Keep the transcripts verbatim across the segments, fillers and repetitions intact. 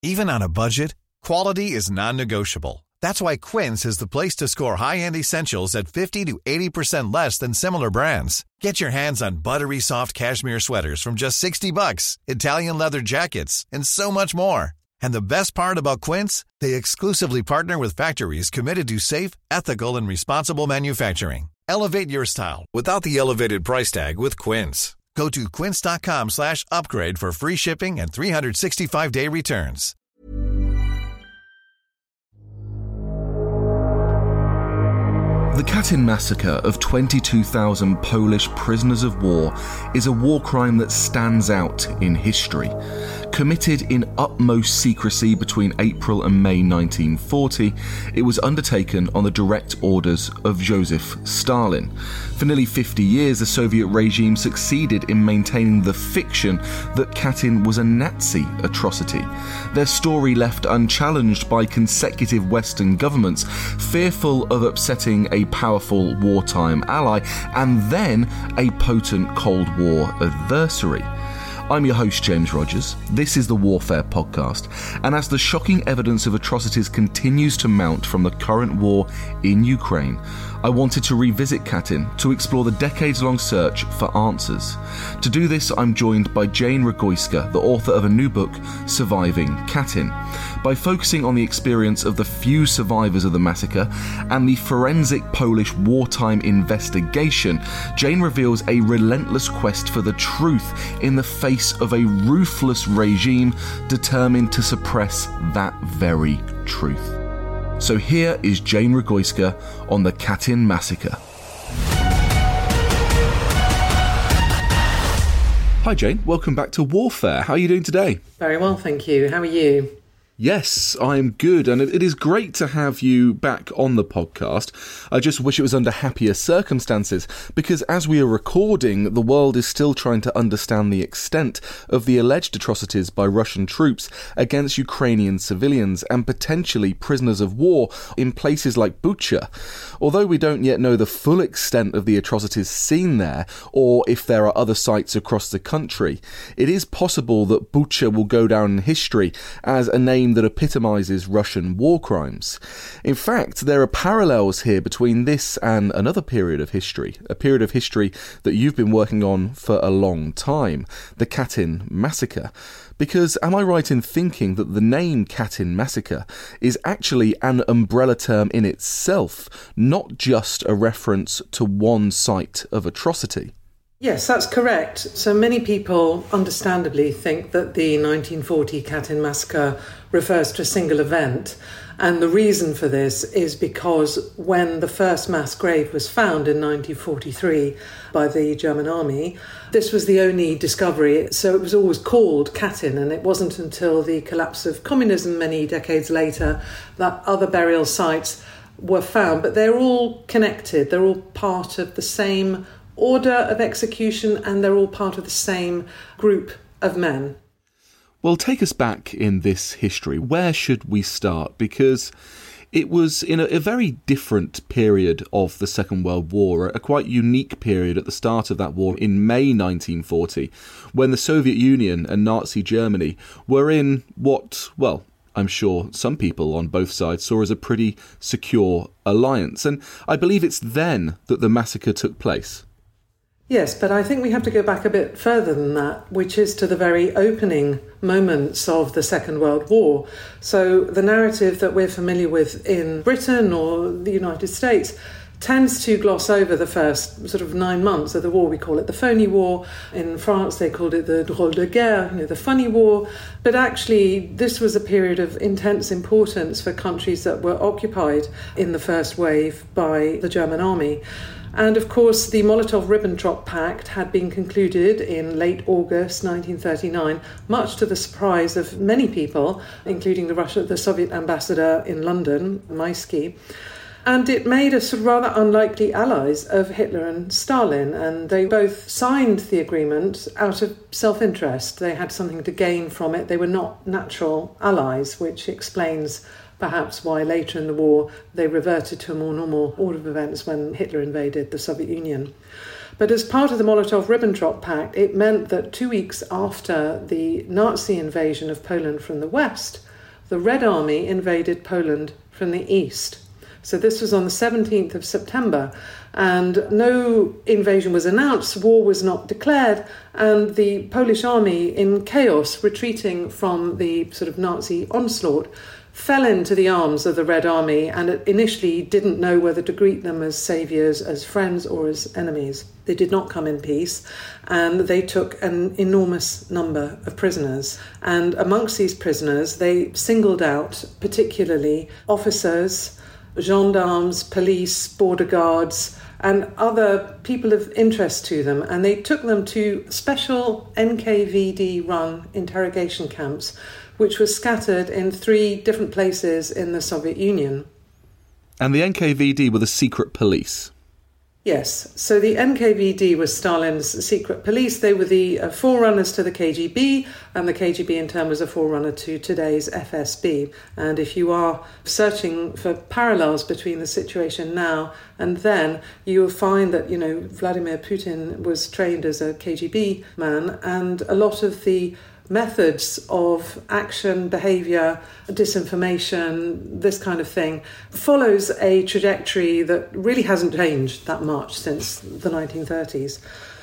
Even on a budget, quality is non-negotiable. That's why Quince is the place to score high-end essentials at fifty to eighty percent less than similar brands. Get your hands on buttery soft cashmere sweaters from just sixty bucks, Italian leather jackets, and so much more. And the best part about Quince, they exclusively partner with factories committed to safe, ethical, and responsible manufacturing. Elevate your style without the elevated price tag with Quince. Go to quince.com slash upgrade for free shipping and three sixty-five day returns. The Katyn massacre of twenty-two thousand Polish prisoners of war is a war crime that stands out in history. Committed in utmost secrecy between April and May nineteen forty, it was undertaken on the direct orders of Joseph Stalin. For nearly fifty years, the Soviet regime succeeded in maintaining the fiction that Katyn was a Nazi atrocity. Their story left unchallenged by consecutive Western governments, fearful of upsetting a powerful wartime ally and then a potent Cold War adversary. I'm your host, James Rogers. This is the Warfare Podcast, and as the shocking evidence of atrocities continues to mount from the current war in Ukraine, I wanted to revisit Katyn to explore the decades-long search for answers. To do this, I'm joined by Jane Rogoyska, the author of a new book, Surviving Katyn. By focusing on the experience of the few survivors of the massacre and the forensic Polish wartime investigation, Jane reveals a relentless quest for the truth in the face of a ruthless regime determined to suppress that very truth. So here is Jane Rogoyska on the Katyn massacre. Hi Jane, welcome back to Warfare. How are you doing today? Very well, thank you. How are you? Yes, I'm good, and it is great to have you back on the podcast. I just wish it was under happier circumstances, because as we are recording, the world is still trying to understand the extent of the alleged atrocities by Russian troops against Ukrainian civilians and potentially prisoners of war in places like Bucha. Although we don't yet know the full extent of the atrocities seen there, or if there are other sites across the country, it is possible that Bucha will go down in history as a name that epitomises Russian war crimes. In fact, there are parallels here between this and another period of history, a period of history that you've been working on for a long time, the Katyn massacre. Because am I right in thinking that the name Katyn massacre is actually an umbrella term in itself, not just a reference to one site of atrocity? Yes, that's correct. So many people understandably think that the nineteen forty Katyn massacre refers to a single event. And the reason for this is because when the first mass grave was found in nineteen forty-three by the German army, this was the only discovery. So it was always called Katyn, and it wasn't until the collapse of communism many decades later that other burial sites were found. But they're all connected. They're all part of the same order of execution, and they're all part of the same group of men. Well, take us back in this history. Where should we start? Because it was in a, a very different period of the Second World War, a quite unique period at the start of that war in May nineteen forty, when the Soviet Union and Nazi Germany were in what, well, I'm sure some people on both sides saw as a pretty secure alliance. And I believe it's then that the massacre took place. Yes, but I think we have to go back a bit further than that, which is to the very opening moments of the Second World War. So the narrative that we're familiar with in Britain or the United States tends to gloss over the first sort of nine months of the war. We call it the phony war. In France, they called it the drôle de guerre, you know, the funny war. But actually, this was a period of intense importance for countries that were occupied in the first wave by the German army. And of course, the Molotov-Ribbentrop Pact had been concluded in late August nineteen thirty-nine, much to the surprise of many people, including the Russia, the Soviet ambassador in London, Maisky. And it made us rather unlikely allies of Hitler and Stalin, and they both signed the agreement out of self-interest. They had something to gain from it. They were not natural allies, which explains perhaps why later in the war they reverted to a more normal order of events when Hitler invaded the Soviet Union. But as part of the Molotov-Ribbentrop Pact, it meant that two weeks after the Nazi invasion of Poland from the west, the Red Army invaded Poland from the east. So this was on the seventeenth of September, and no invasion was announced, war was not declared, and the Polish army, in chaos, retreating from the sort of Nazi onslaught, fell into the arms of the Red Army, and it initially didn't know whether to greet them as saviours, as friends, or as enemies. They did not come in peace, and they took an enormous number of prisoners. And amongst these prisoners, they singled out particularly officers, gendarmes, police, border guards, and other people of interest to them, and they took them to special N K V D-run interrogation camps, which were scattered in three different places in the Soviet Union. And the N K V D were the secret police? Yes. So the N K V D was Stalin's secret police. They were the uh, forerunners to the K G B, and the K G B in turn was a forerunner to today's F S B. And if you are searching for parallels between the situation now and then, you will find that, you know, Vladimir Putin was trained as a K G B man, and a lot of the methods of action, behaviour, disinformation, this kind of thing, follows a trajectory that really hasn't changed that much since the nineteen thirties.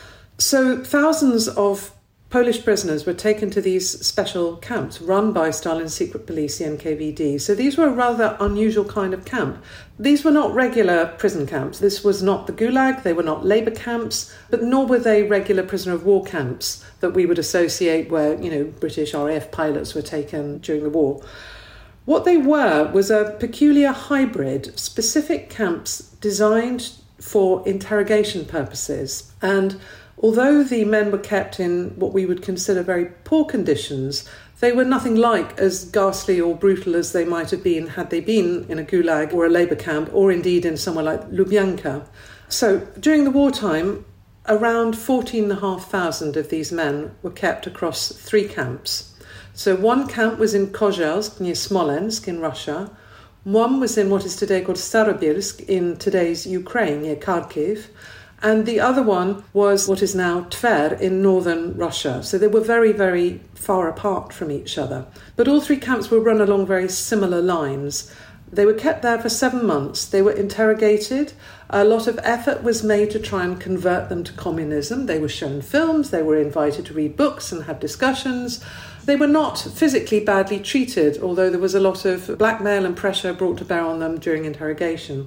So thousands of Polish prisoners were taken to these special camps run by Stalin's secret police, the N K V D. So these were a rather unusual kind of camp. These were not regular prison camps. This was not the Gulag, they were not labour camps, but nor were they regular prisoner of war camps that we would associate where, you know, British R A F pilots were taken during the war. What they were was a peculiar hybrid, specific camps designed for interrogation purposes. And although the men were kept in what we would consider very poor conditions, they were nothing like as ghastly or brutal as they might have been had they been in a gulag or a labour camp, or indeed in somewhere like Lubyanka. So during the wartime, around fourteen thousand five hundred of these men were kept across three camps. So one camp was in Kozhelsk, near Smolensk in Russia. One was in what is today called Starobylsk in today's Ukraine, near Kharkiv. And the other one was what is now Tver in northern Russia. So they were very, very far apart from each other. But all three camps were run along very similar lines. They were kept there for seven months. They were interrogated. A lot of effort was made to try and convert them to communism. They were shown films. They were invited to read books and have discussions. They were not physically badly treated, although there was a lot of blackmail and pressure brought to bear on them during interrogation.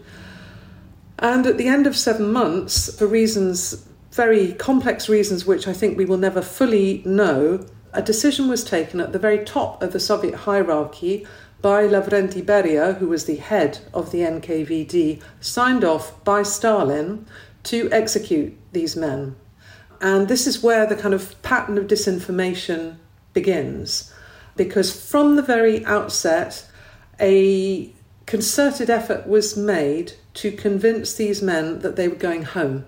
And at the end of seven months, for reasons, very complex reasons, which I think we will never fully know, a decision was taken at the very top of the Soviet hierarchy by Lavrenti Beria, who was the head of the N K V D, signed off by Stalin to execute these men. And this is where the kind of pattern of disinformation begins, because from the very outset, a concerted effort was made to convince these men that they were going home.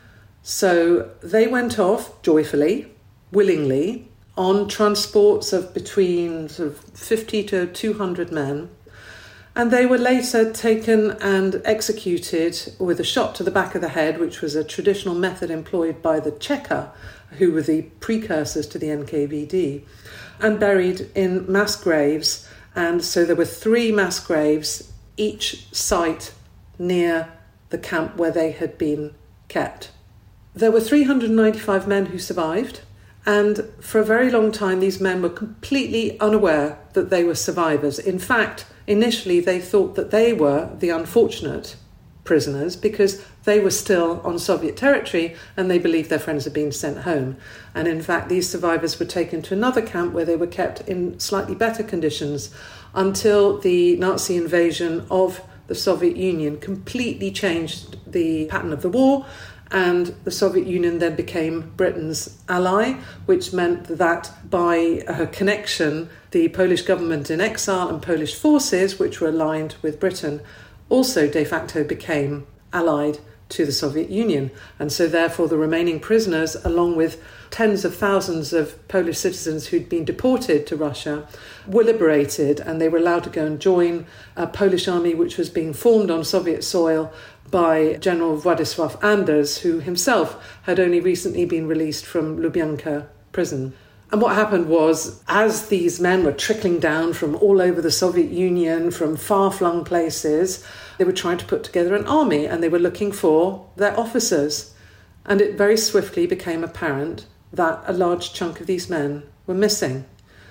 So they went off joyfully, willingly, on transports of between sort of fifty to two hundred men, and they were later taken and executed with a shot to the back of the head, which was a traditional method employed by the Cheka, who were the precursors to the N K V D, and buried in mass graves. And so there were three mass graves, each site near the camp where they had been kept. There were three hundred ninety-five men who survived, and for a very long time these men were completely unaware that they were survivors. In fact, initially they thought that they were the unfortunate prisoners because they were still on Soviet territory and they believed their friends had been sent home. And in fact, these survivors were taken to another camp where they were kept in slightly better conditions until the Nazi invasion of the Soviet Union completely changed the pattern of the war, and the Soviet Union then became Britain's ally, which meant that by uh, connection, the Polish government in exile and Polish forces, which were aligned with Britain, also de facto became allied to the Soviet Union. And so therefore the remaining prisoners, along with tens of thousands of Polish citizens who'd been deported to Russia, were liberated, and they were allowed to go and join a Polish army which was being formed on Soviet soil by General Władysław Anders, who himself had only recently been released from Lubyanka prison. And what happened was, as these men were trickling down from all over the Soviet Union, from far-flung places, they were trying to put together an army and they were looking for their officers. And it very swiftly became apparent that a large chunk of these men were missing.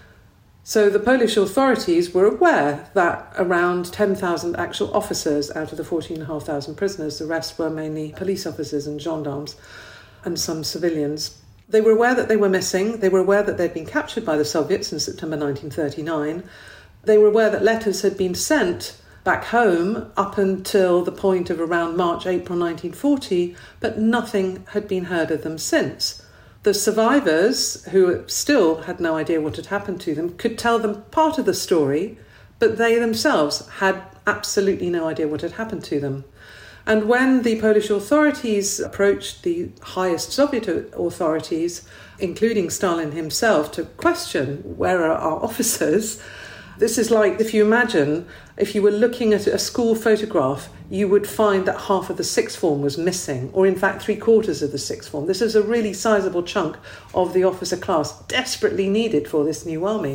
So the Polish authorities were aware that around ten thousand actual officers out of the fourteen thousand five hundred prisoners, the rest were mainly police officers and gendarmes and some civilians. They were aware that they were missing. They were aware that they'd been captured by the Soviets in September nineteen thirty-nine. They were aware that letters had been sent back home up until the point of around March, April nineteen forty, but nothing had been heard of them since. The survivors, who still had no idea what had happened to them, could tell them part of the story, but they themselves had absolutely no idea what had happened to them. And when the Polish authorities approached the highest Soviet authorities, including Stalin himself, to question where are our officers, this is like if you imagine, if you were looking at a school photograph, you would find that half of the sixth form was missing, or in fact three quarters of the sixth form. This is a really sizable chunk of the officer class desperately needed for this new army.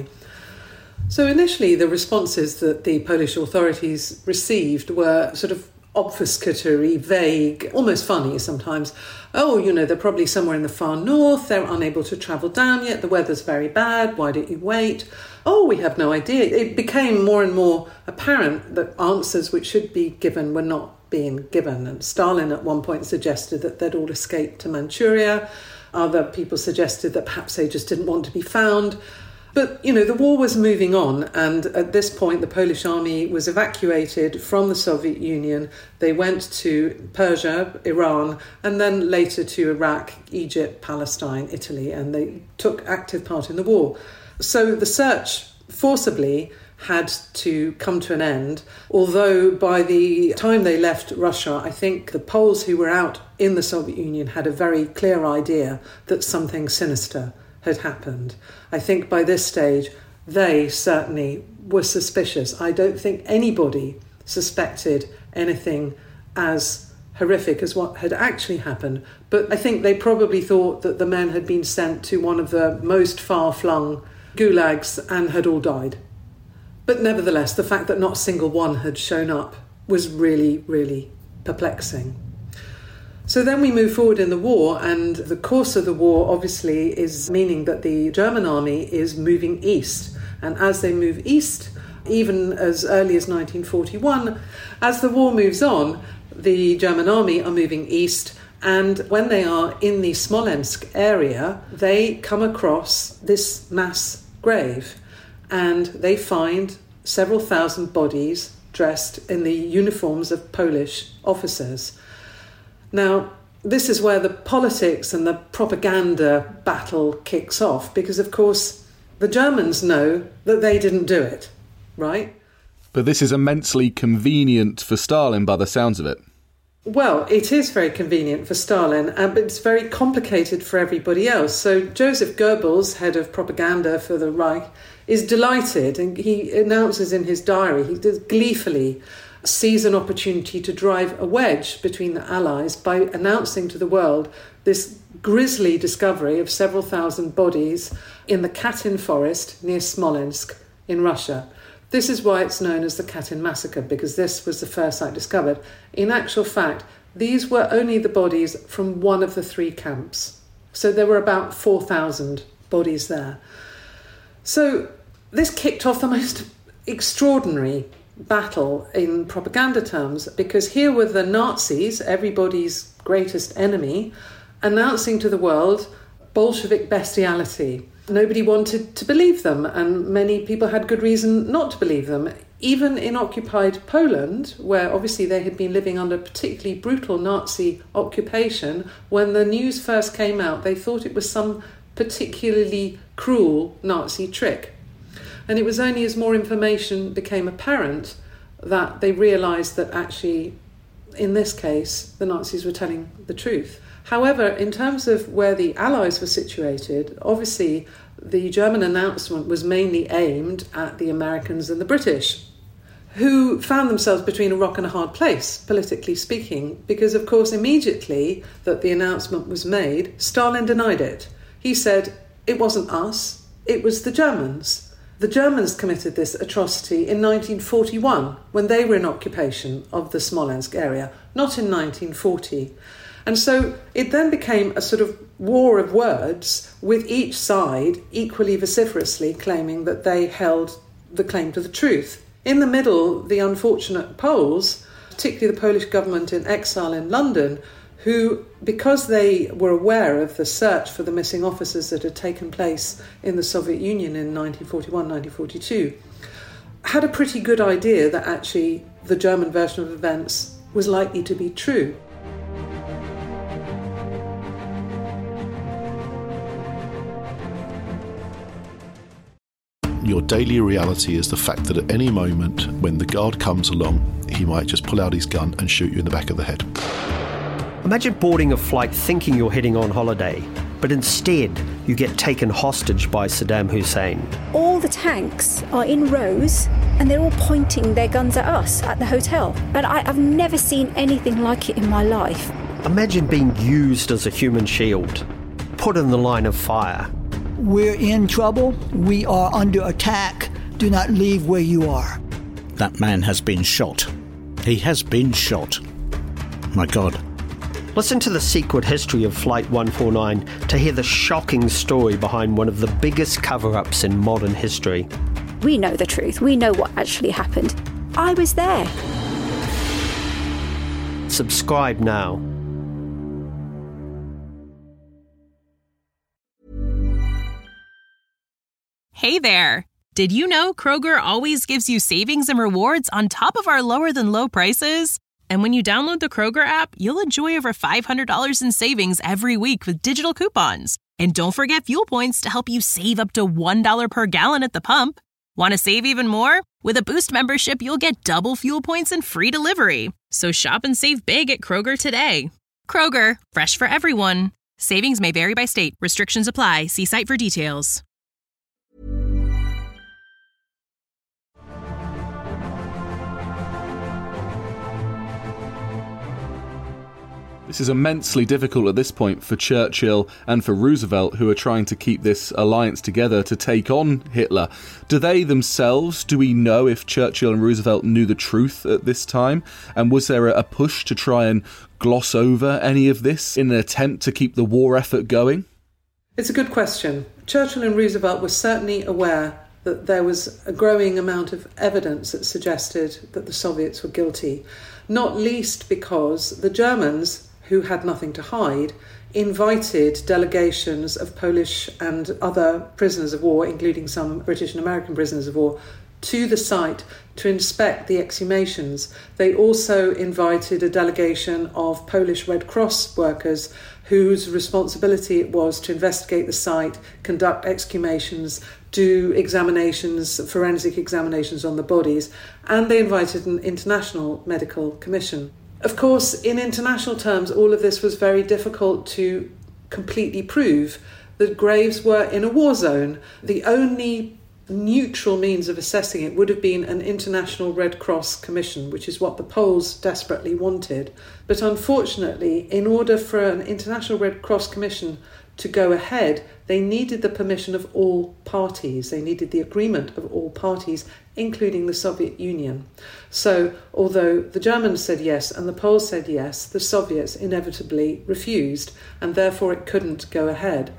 So initially the responses that the Polish authorities received were sort of obfuscatory, vague, almost funny sometimes. Oh, you know, they're probably somewhere in the far north, they're unable to travel down yet, the weather's very bad, why don't you wait? Oh, we have no idea. It became more and more apparent that answers which should be given were not being given. And Stalin at one point suggested that they'd all escaped to Manchuria. Other people suggested that perhaps they just didn't want to be found. But, you know, the war was moving on, and at this point the Polish army was evacuated from the Soviet Union. They went to Persia, Iran, and then later to Iraq, Egypt, Palestine, Italy, and they took active part in the war. So the search forcibly had to come to an end, although by the time they left Russia, I think the Poles who were out in the Soviet Union had a very clear idea that something sinister had happened. I think by this stage, they certainly were suspicious. I don't think anybody suspected anything as horrific as what had actually happened, but I think they probably thought that the men had been sent to one of the most far-flung gulags and had all died. But nevertheless, the fact that not a single one had shown up was really, really perplexing. So then we move forward in the war, and the course of the war obviously is meaning that the German army is moving east. And as they move east, even as early as nineteen forty-one, as the war moves on, the German army are moving east, and when they are in the Smolensk area, they come across this mass grave, and they find several thousand bodies dressed in the uniforms of Polish officers. Now, this is where the politics and the propaganda battle kicks off, because, of course, the Germans know that they didn't do it, right? But this is immensely convenient for Stalin by the sounds of it. Well, it is very convenient for Stalin, uh, but it's very complicated for everybody else. So Joseph Goebbels, head of propaganda for the Reich, is delighted, and he announces in his diary, he does gleefully sees an opportunity to drive a wedge between the Allies by announcing to the world this grisly discovery of several thousand bodies in the Katyn forest near Smolensk in Russia. This is why it's known as the Katyn massacre, because this was the first site discovered. In actual fact, these were only the bodies from one of the three camps. So there were about four thousand bodies there. So this kicked off the most extraordinary battle in propaganda terms, because here were the Nazis, everybody's greatest enemy, announcing to the world Bolshevik bestiality. Nobody wanted to believe them, and many people had good reason not to believe them. Even in occupied Poland, where obviously they had been living under particularly brutal Nazi occupation, when the news first came out, they thought it was some particularly cruel Nazi trick. And it was only as more information became apparent that they realised that actually, in this case, the Nazis were telling the truth. However, in terms of where the Allies were situated, obviously the German announcement was mainly aimed at the Americans and the British, who found themselves between a rock and a hard place, politically speaking, because, of course, immediately that the announcement was made, Stalin denied it. He said, it wasn't us, it was the Germans. The Germans committed this atrocity in nineteen forty-one, when they were in occupation of the Smolensk area, not in nineteen forty. And so it then became a sort of war of words, with each side equally vociferously claiming that they held the claim to the truth. In the middle, the unfortunate Poles, particularly the Polish government in exile in London, who, because they were aware of the search for the missing officers that had taken place in the Soviet Union in nineteen forty-one, nineteen forty-two, had a pretty good idea that actually the German version of events was likely to be true. Your daily reality is the fact that at any moment when the guard comes along, he might just pull out his gun and shoot you in the back of the head. Imagine boarding a flight thinking you're heading on holiday, but instead you get taken hostage by Saddam Hussein. All the tanks are in rows and they're all pointing their guns at us at the hotel. And I, I've never seen anything like it in my life. Imagine being used as a human shield, put in the line of fire. We're in trouble. We are under attack. Do not leave where you are. That man has been shot. He has been shot. My God. Listen to the secret history of Flight one forty-nine to hear the shocking story behind one of the biggest cover-ups in modern history. We know the truth. We know what actually happened. I was there. Subscribe now. Hey there! Did you know Kroger always gives you savings and rewards on top of our lower-than-low prices? And when you download the Kroger app, you'll enjoy over five hundred dollars in savings every week with digital coupons. And don't forget fuel points to help you save up to one dollar per gallon at the pump. Want to save even more? With a Boost membership, you'll get double fuel points and free delivery. So shop and save big at Kroger today. Kroger, fresh for everyone. Savings may vary by state. Restrictions apply. See site for details. This is immensely difficult at this point for Churchill and for Roosevelt, who are trying to keep this alliance together to take on Hitler. Do they themselves, do we know if Churchill and Roosevelt knew the truth at this time? And was there a push to try and gloss over any of this in an attempt to keep the war effort going? It's a good question. Churchill and Roosevelt were certainly aware that there was a growing amount of evidence that suggested that the Soviets were guilty, not least because the Germans, who had nothing to hide, invited delegations of Polish and other prisoners of war, including some British and American prisoners of war, to the site to inspect the exhumations. They also invited a delegation of Polish Red Cross workers whose responsibility it was to investigate the site, conduct exhumations, do examinations, forensic examinations on the bodies, and they invited an international medical commission. Of course, in international terms, all of this was very difficult to completely prove. The graves were in a war zone. The only neutral means of assessing it would have been an international Red Cross commission, which is what the Poles desperately wanted. But unfortunately, in order for an international Red Cross commission to go ahead, they needed the permission of all parties. They needed the agreement of all parties, including the Soviet Union. So, although the Germans said yes and the Poles said yes, the Soviets inevitably refused, and therefore it couldn't go ahead.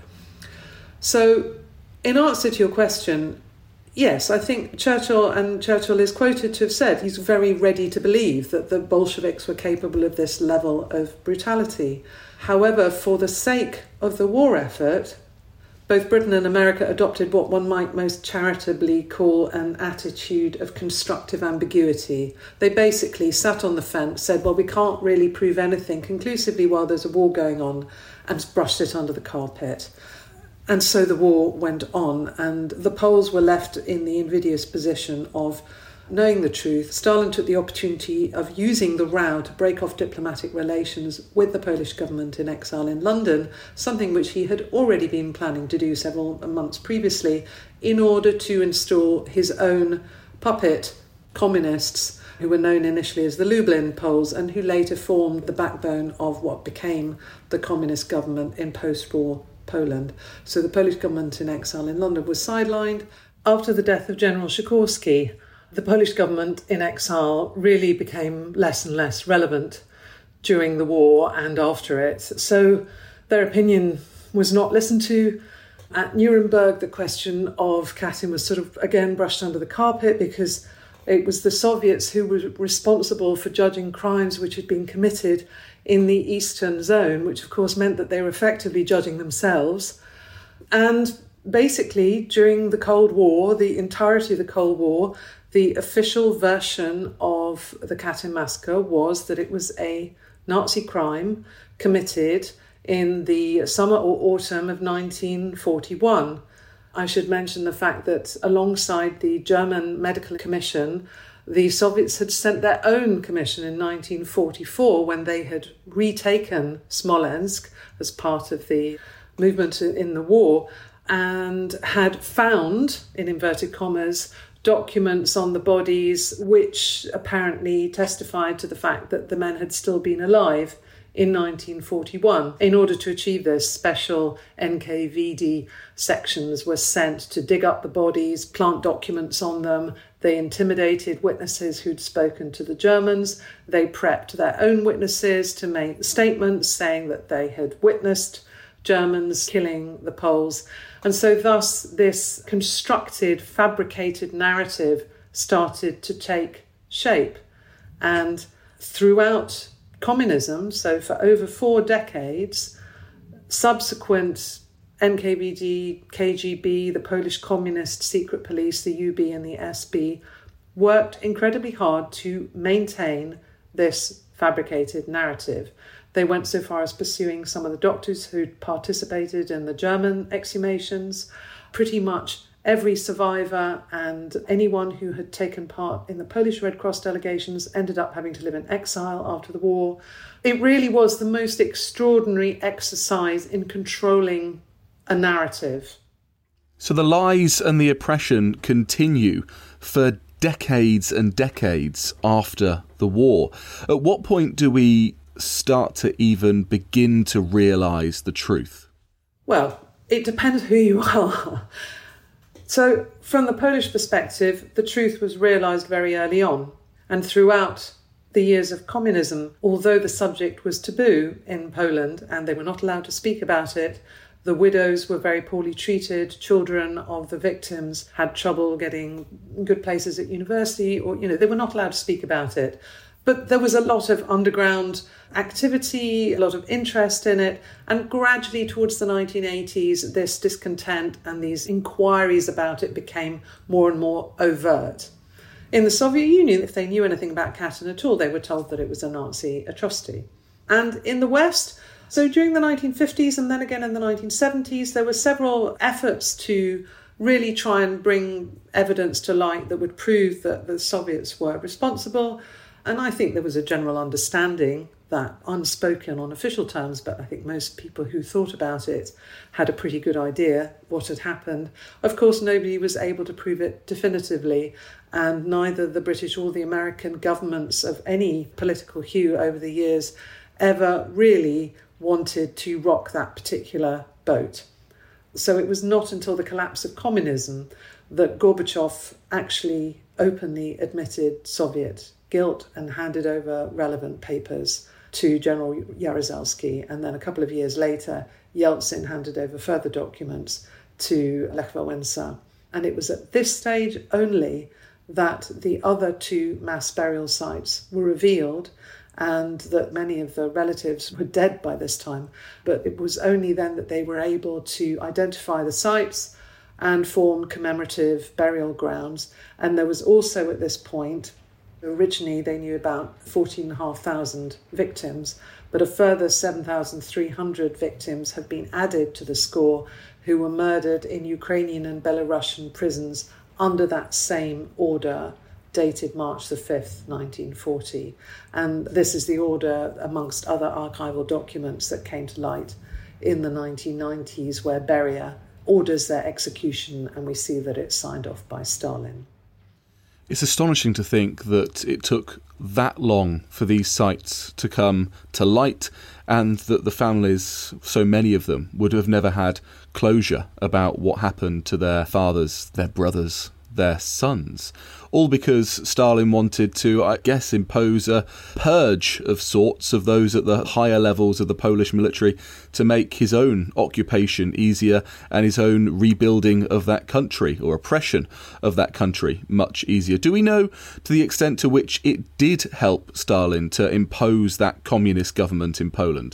So, in answer to your question, yes, I think Churchill, and Churchill is quoted to have said he's very ready to believe that the Bolsheviks were capable of this level of brutality. However, for the sake of the war effort, both Britain and America adopted what one might most charitably call an attitude of constructive ambiguity. They basically sat on the fence, said, well, we can't really prove anything conclusively while there's a war going on, and brushed it under the carpet. And so the war went on, and the Poles were left in the invidious position of knowing the truth. Stalin took the opportunity of using the row to break off diplomatic relations with the Polish government in exile in London, something which he had already been planning to do several months previously, in order to install his own puppet communists, who were known initially as the Lublin Poles and who later formed the backbone of what became the communist government in post-war Poland. So the Polish government in exile in London was sidelined. After the death of General Sikorski, the Polish government in exile really became less and less relevant during the war and after it. So their opinion was not listened to. At Nuremberg, the question of Katyn was sort of, again, brushed under the carpet because it was the Soviets who were responsible for judging crimes which had been committed in the Eastern Zone, which of course meant that they were effectively judging themselves. And basically, during the Cold War, the entirety of the Cold War, the official version of the Katyn massacre was that it was a Nazi crime committed in the summer or autumn of nineteen forty-one. I should mention the fact that alongside the German Medical Commission, the Soviets had sent their own commission in nineteen forty-four when they had retaken Smolensk as part of the movement in the war and had found, in inverted commas, documents on the bodies which apparently testified to the fact that the men had still been alive in nineteen forty-one. In order to achieve this, special N K V D sections were sent to dig up the bodies, plant documents on them. They intimidated witnesses who'd spoken to the Germans. They prepped their own witnesses to make statements saying that they had witnessed Germans killing the Poles. And so thus this constructed, fabricated narrative started to take shape. And throughout communism, so for over four decades, subsequent N K V D, K G B, the Polish Communist Secret Police, the U B and the S B, worked incredibly hard to maintain this fabricated narrative. They went so far as pursuing some of the doctors who'd participated in the German exhumations. Pretty much every survivor and anyone who had taken part in the Polish Red Cross delegations ended up having to live in exile after the war. It really was the most extraordinary exercise in controlling a narrative. So the lies and the oppression continue for decades and decades after the war. At what point do we start to even begin to realise the truth? Well, it depends who you are. So from the Polish perspective, the truth was realised very early on. And throughout the years of communism, although the subject was taboo in Poland and they were not allowed to speak about it, the widows were very poorly treated. Children of the victims had trouble getting good places at university, or, you know, they were not allowed to speak about it. But there was a lot of underground activity, a lot of interest in it. And gradually towards the nineteen eighties, this discontent and these inquiries about it became more and more overt. In the Soviet Union, if they knew anything about Katyn at all, they were told that it was a Nazi atrocity. And in the West, so during the nineteen fifties and then again in the nineteen seventies, there were several efforts to really try and bring evidence to light that would prove that the Soviets were responsible. And I think there was a general understanding that, unspoken on official terms, but I think most people who thought about it had a pretty good idea what had happened. Of course, nobody was able to prove it definitively, and neither the British or the American governments of any political hue over the years ever really wanted to rock that particular boat. So it was not until the collapse of communism that Gorbachev actually openly admitted Soviet guilt and handed over relevant papers to General Jaruzelski. And then a couple of years later, Yeltsin handed over further documents to Lech Wałęsa. And it was at this stage only that the other two mass burial sites were revealed, and that many of the relatives were dead by this time. But it was only then that they were able to identify the sites and form commemorative burial grounds. And there was also at this point, originally they knew about fourteen thousand five hundred victims, but a further seven thousand three hundred victims have been added to the score who were murdered in Ukrainian and Belarusian prisons under that same order, dated March the fifth, nineteen forty. And this is the order, amongst other archival documents, that came to light in the nineteen nineties, where Beria orders their execution, and we see that it's signed off by Stalin. It's astonishing to think that it took that long for these sites to come to light, and that the families, so many of them, would have never had closure about what happened to their fathers, their brothers, their sons. All because Stalin wanted to, I guess, impose a purge of sorts of those at the higher levels of the Polish military to make his own occupation easier and his own rebuilding of that country, or oppression of that country, much easier. Do we know to the extent to which it did help Stalin to impose that communist government in Poland?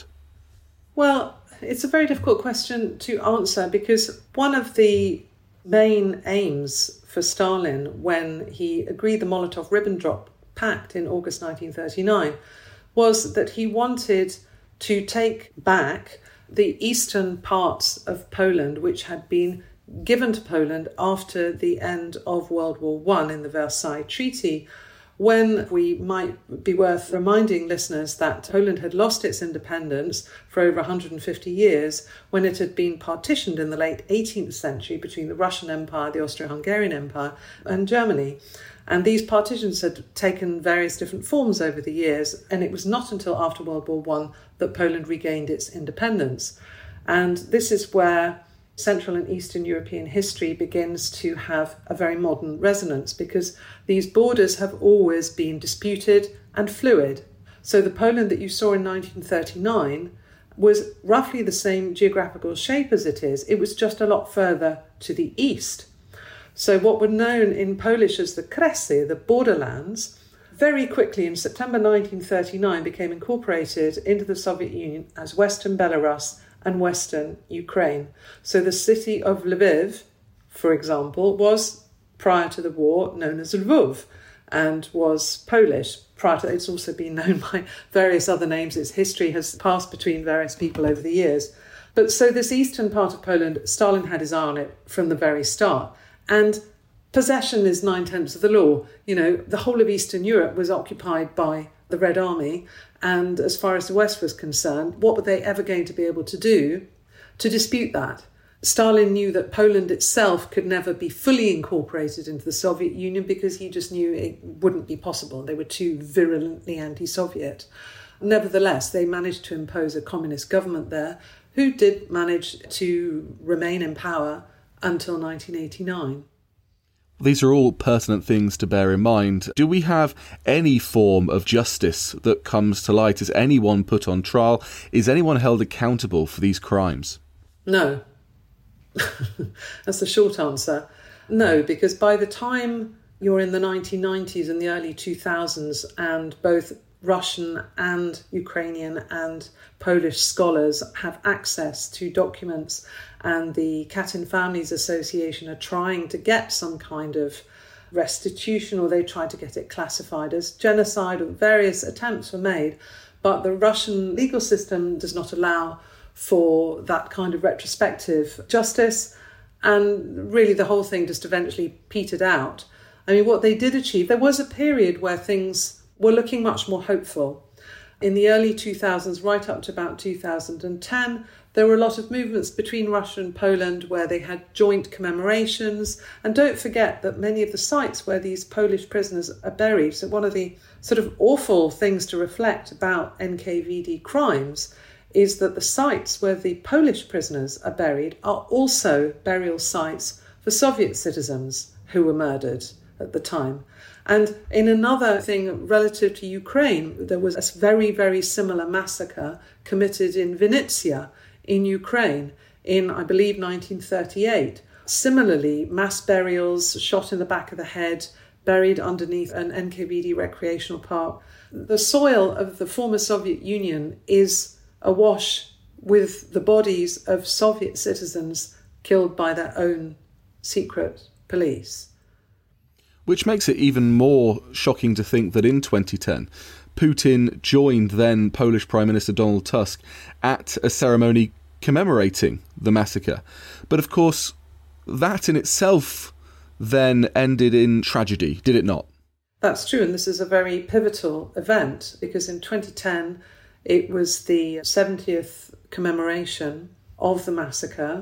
Well, it's a very difficult question to answer, because one of the main aims for Stalin when he agreed the Molotov-Ribbentrop Pact in August nineteen thirty-nine was that he wanted to take back the eastern parts of Poland, which had been given to Poland after the end of World War One in the Versailles Treaty, when we might be worth reminding listeners that Poland had lost its independence for over one hundred fifty years, when it had been partitioned in the late eighteenth century between the Russian Empire, the Austro-Hungarian Empire, and Germany. And these partitions had taken various different forms over the years, and it was not until after World War One that Poland regained its independence. And this is where Central and Eastern European history begins to have a very modern resonance, because these borders have always been disputed and fluid. So the Poland that you saw in nineteen thirty-nine was roughly the same geographical shape as it is. It was just a lot further to the east. So what were known in Polish as the Kresy, the borderlands, very quickly in September nineteen thirty-nine became incorporated into the Soviet Union as Western Belarus and Western Ukraine. So the city of Lviv, for example, was, prior to the war, known as Lwów, and was Polish. Prior to, it's also been known by various other names. Its history has passed between various people over the years. But so this eastern part of Poland, Stalin had his eye on it from the very start. And possession is nine-tenths of the law. You know, the whole of Eastern Europe was occupied by the Red Army, and as far as the West was concerned, what were they ever going to be able to do to dispute that? Stalin knew that Poland itself could never be fully incorporated into the Soviet Union, because he just knew it wouldn't be possible. They were too virulently anti-Soviet. Nevertheless, they managed to impose a communist government there, who did manage to remain in power until nineteen eighty-nine. These are all pertinent things to bear in mind. Do we have any form of justice that comes to light? Is anyone put on trial? Is anyone held accountable for these crimes? No. That's the short answer. No, because by the time you're in the nineteen nineties and the early two thousands, and both Russian and Ukrainian and Polish scholars have access to documents, and the Katyn Families Association are trying to get some kind of restitution, or they tried to get it classified as genocide, or various attempts were made, but the Russian legal system does not allow for that kind of retrospective justice, and really the whole thing just eventually petered out. I mean, what they did achieve, there was a period where things were looking much more hopeful. In the early two thousands, right up to about two thousand ten, there were a lot of movements between Russia and Poland where they had joint commemorations. And don't forget that many of the sites where these Polish prisoners are buried, so one of the sort of awful things to reflect about N K V D crimes is that the sites where the Polish prisoners are buried are also burial sites for Soviet citizens who were murdered at the time. And in another thing relative to Ukraine, there was a very, very similar massacre committed in Vinnytsia in Ukraine in, I believe, nineteen thirty-eight. Similarly, mass burials, shot in the back of the head, buried underneath an N K V D recreational park. The soil of the former Soviet Union is awash with the bodies of Soviet citizens killed by their own secret police. Which makes it even more shocking to think that in twenty ten, Putin joined then Polish Prime Minister Donald Tusk at a ceremony commemorating the massacre. But of course, that in itself then ended in tragedy, did it not? That's true, and this is a very pivotal event, because in twenty ten, it was the seventieth commemoration of the massacre,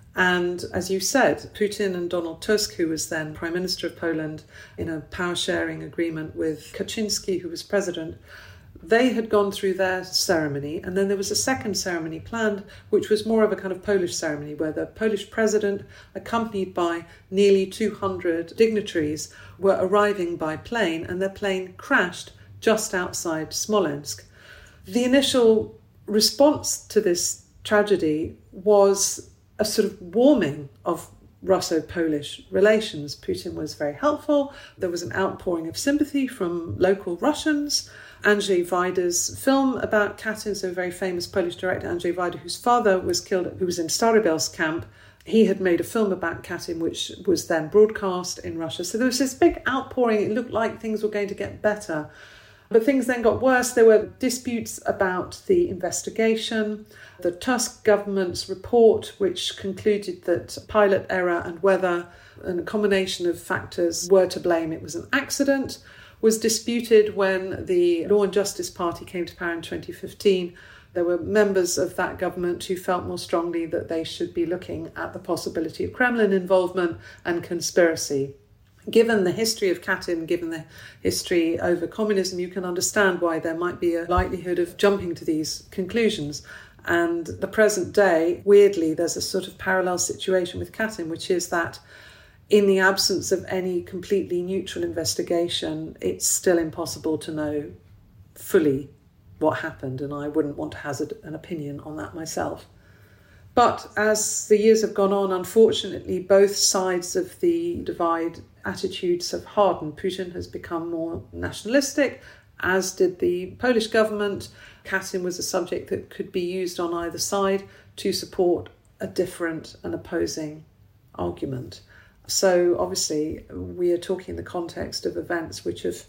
And as you said, Putin and Donald Tusk, who was then Prime Minister of Poland, in a power-sharing agreement with Kaczynski, who was president, they had gone through their ceremony, and then there was a second ceremony planned, which was more of a kind of Polish ceremony, where the Polish president, accompanied by nearly two hundred dignitaries, were arriving by plane, and their plane crashed just outside Smolensk. The initial response to this tragedy was a sort of warming of Russo-Polish relations. Putin was very helpful. There was an outpouring of sympathy from local Russians. Andrzej Wajda's film about Katyn, so a very famous Polish director, Andrzej Wajda, whose father was killed, who was in Starobelsk camp, he had made a film about Katyn, which was then broadcast in Russia. So there was this big outpouring. It looked like things were going to get better. But things then got worse. There were disputes about the investigation. The Tusk government's report, which concluded that pilot error and weather and a combination of factors were to blame, it was an accident, was disputed when the Law and Justice Party came to power in twenty fifteen. There were members of that government who felt more strongly that they should be looking at the possibility of Kremlin involvement and conspiracy. Given the history of Katyn, given the history over communism, you can understand why there might be a likelihood of jumping to these conclusions. And the present day, weirdly, there's a sort of parallel situation with Katyn, which is that in the absence of any completely neutral investigation, it's still impossible to know fully what happened, and I wouldn't want to hazard an opinion on that myself. But as the years have gone on, unfortunately, both sides of the divide attitudes have hardened. Putin has become more nationalistic, as did the Polish government. Katyn was a subject that could be used on either side to support a different and opposing argument. So obviously we are talking in the context of events which have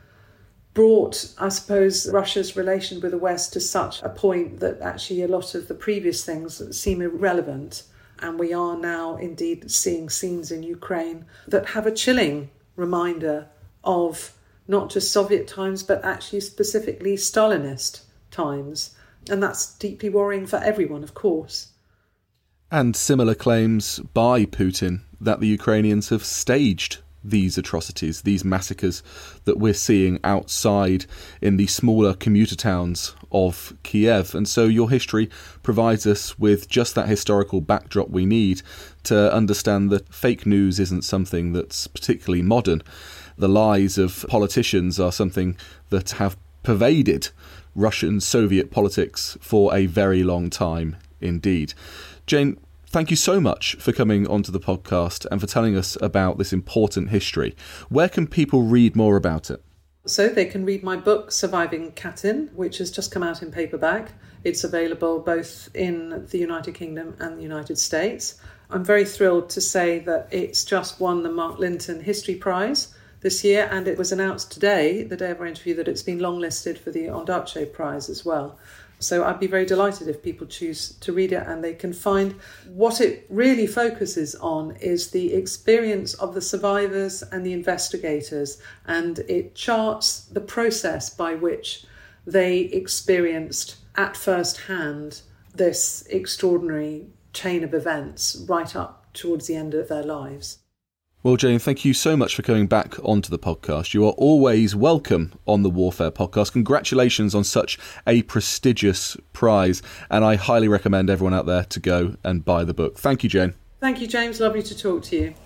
brought, I suppose, Russia's relation with the West to such a point that actually a lot of the previous things seem irrelevant. And we are now indeed seeing scenes in Ukraine that have a chilling reminder of not just Soviet times, but actually specifically Stalinist times. And that's deeply worrying for everyone, of course. And similar claims by Putin that the Ukrainians have staged these atrocities, these massacres that we're seeing outside in the smaller commuter towns of Kiev. And so your history provides us with just that historical backdrop we need to understand that fake news isn't something that's particularly modern. The lies of politicians are something that have pervaded Russian Soviet politics for a very long time indeed. Jane, thank you so much for coming onto the podcast and for telling us about this important history. Where can people read more about it? So they can read my book, Surviving Katyn, which has just come out in paperback. It's available both in the United Kingdom and the United States. I'm very thrilled to say that it's just won the Mark Linton History Prize this year, and it was announced today, the day of our interview, that it's been longlisted for the Ondaatje Prize as well. So I'd be very delighted if people choose to read it, and they can find what it really focuses on is the experience of the survivors and the investigators, and it charts the process by which they experienced at first hand this extraordinary chain of events right up towards the end of their lives. Well, Jane, thank you so much for coming back onto the podcast. You are always welcome on the Warfare podcast. Congratulations on such a prestigious prize, and I highly recommend everyone out there to go and buy the book. Thank you, Jane. Thank you, James. Lovely to talk to you.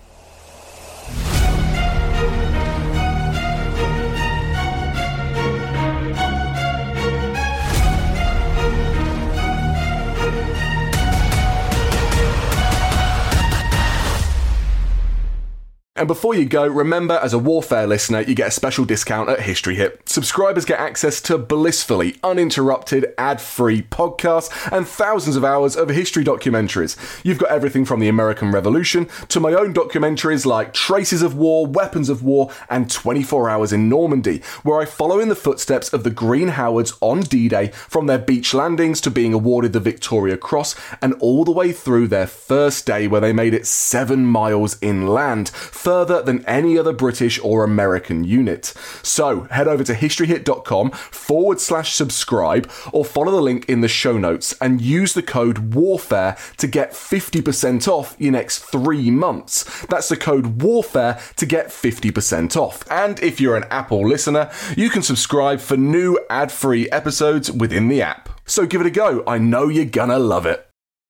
And before you go, remember, as a Warfare listener, you get a special discount at History Hit. Subscribers get access to blissfully uninterrupted, ad-free podcasts and thousands of hours of history documentaries. You've got everything from the American Revolution to my own documentaries like Traces of War, Weapons of War, and twenty-four hours in Normandy, where I follow in the footsteps of the Green Howards on D-Day, from their beach landings to being awarded the Victoria Cross, and all the way through their first day where they made it seven miles inland. further than any other British or American unit. So head over to historyhit.com forward slash subscribe or follow the link in the show notes and use the code WARFARE to get fifty percent off your next three months. That's the code WARFARE to get fifty percent off. And if you're an Apple listener, you can subscribe for new ad-free episodes within the app. So give it a go. I know you're gonna love it.